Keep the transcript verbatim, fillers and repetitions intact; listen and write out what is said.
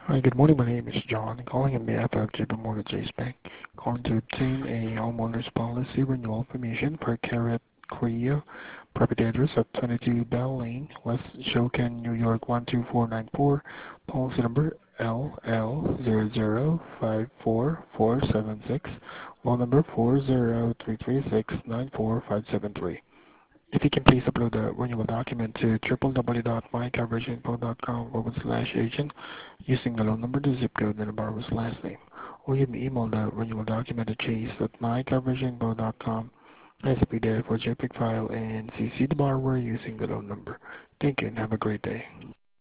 Hi, good morning. My name is John, calling on behalf of J P Morgan Chase Bank, calling to obtain a homeowner's policy renewal information per Carrot Korea, property address of twenty-two Bell Lane, West Shoken, New York one two four nine four, policy number L L zero zero five four four seven six, phone number four zero three three six nine four five seven three. If you can please upload the renewal document to w w w dot my coverage info dot com forward slash agent using the loan number, the zip code, and the borrower's last name. Or you may email the renewal document to chase at my coverage info dot com as a P D F or JPEG file and C C the borrower using the loan number. Thank you and have a great day.